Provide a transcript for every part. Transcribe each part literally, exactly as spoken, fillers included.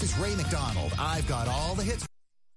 is Ray McDonald. I've got all the hits.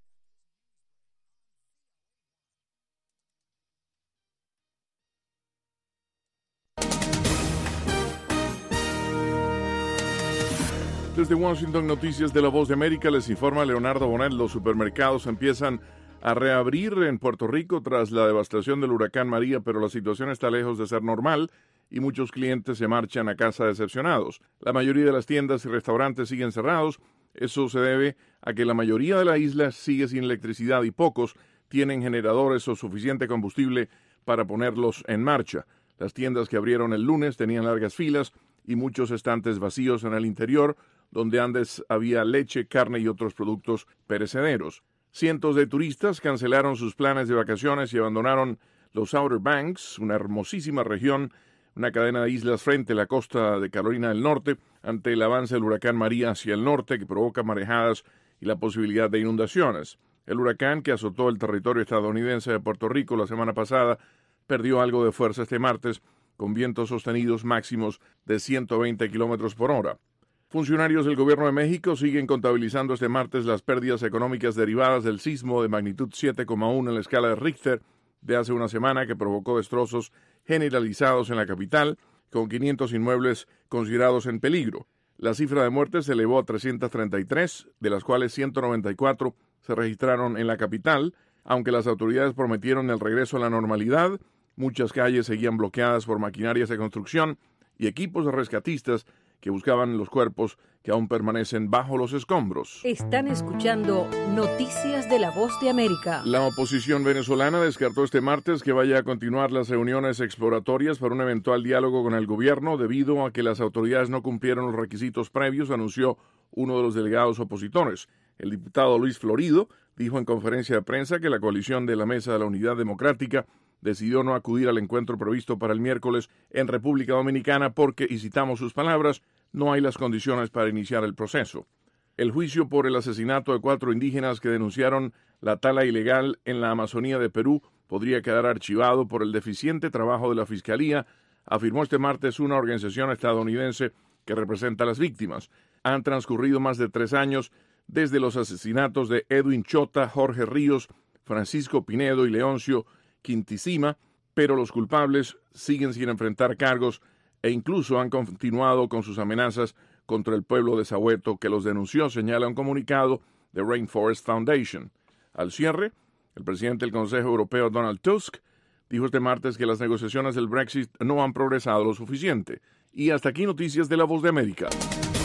Desde Washington, Noticias de la Voz de América, les informa Leonardo Bonet. Los supermercados empiezan a reabrir en Puerto Rico tras la devastación del huracán María, pero la situación está lejos de ser normal y muchos clientes se marchan a casa decepcionados. La mayoría de las tiendas y restaurantes siguen cerrados. Eso se debe a que la mayoría de la isla sigue sin electricidad y pocos tienen generadores o suficiente combustible para ponerlos en marcha. Las tiendas que abrieron el lunes tenían largas filas y muchos estantes vacíos en el interior, donde antes había leche, carne y otros productos perecederos. Cientos de turistas cancelaron sus planes de vacaciones y abandonaron los Outer Banks, una hermosísima región, una cadena de islas frente a la costa de Carolina del Norte, ante el avance del huracán María hacia el norte, que provoca marejadas y la posibilidad de inundaciones. El huracán, que azotó el territorio estadounidense de Puerto Rico la semana pasada, perdió algo de fuerza este martes, con vientos sostenidos máximos de ciento veinte kilómetros por hora. Funcionarios del Gobierno de México siguen contabilizando este martes las pérdidas económicas derivadas del sismo de magnitud siete coma uno en la escala de Richter de hace una semana, que provocó destrozos generalizados en la capital, con quinientos inmuebles considerados en peligro. La cifra de muertes se elevó a trescientas treinta y tres, de las cuales ciento noventa y cuatro se registraron en la capital. Aunque las autoridades prometieron el regreso a la normalidad, muchas calles seguían bloqueadas por maquinarias de construcción y equipos de rescatistas que buscaban los cuerpos que aún permanecen bajo los escombros. Están escuchando Noticias de la Voz de América. La oposición venezolana descartó este martes que vaya a continuar las reuniones exploratorias para un eventual diálogo con el gobierno debido a que las autoridades no cumplieron los requisitos previos, anunció uno de los delegados opositores. El diputado Luis Florido dijo en conferencia de prensa que la coalición de la Mesa de la Unidad Democrática decidió no acudir al encuentro previsto para el miércoles en República Dominicana porque, y citamos sus palabras, no hay las condiciones para iniciar el proceso. El juicio por el asesinato de cuatro indígenas que denunciaron la tala ilegal en la Amazonía de Perú podría quedar archivado por el deficiente trabajo de la Fiscalía, afirmó este martes una organización estadounidense que representa a las víctimas. Han transcurrido más de tres años desde los asesinatos de Edwin Chota, Jorge Ríos, Francisco Pinedo y Leoncio Quintisima, pero los culpables siguen sin enfrentar cargos e incluso han continuado con sus amenazas contra el pueblo de Sahueto, que los denunció, señala un comunicado de Rainforest Foundation. Al cierre, el presidente del Consejo Europeo, Donald Tusk, dijo este martes que las negociaciones del Brexit no han progresado lo suficiente. Y hasta aquí Noticias de la Voz de América.